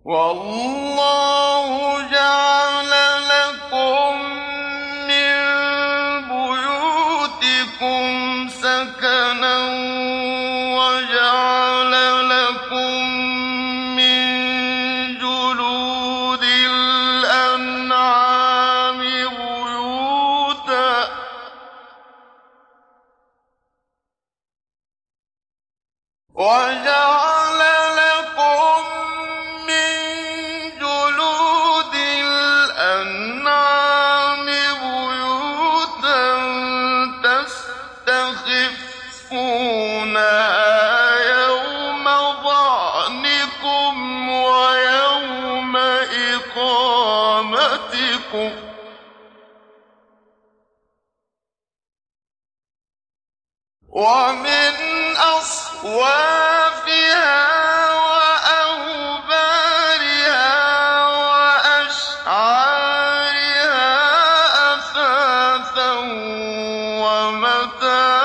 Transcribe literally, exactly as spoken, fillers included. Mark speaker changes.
Speaker 1: وَاللَّهُ جَعَلَ لَكُم مِّن بُيُوتِكُمْ سَكَنًا وَجَعَلَ لَكُم مِّن جُلُودِ الْأَنْعَامِ بُيُوتًا وَجَعَلَ لَكُم مِّن جُلُودِ الْأَنْعَامِ بُيُوتًا تَسْتَخِفُّونَهَا يَوْمَ ظَعْنِكُمْ وَيَوْمَ إِقَامَتِكُمْ ۚ وَمِنْ أَصْوَافِهَا وَأَوْبَارِهَا وَأَشْعَارِهَا أَثَاثًا وَمَتَاعًا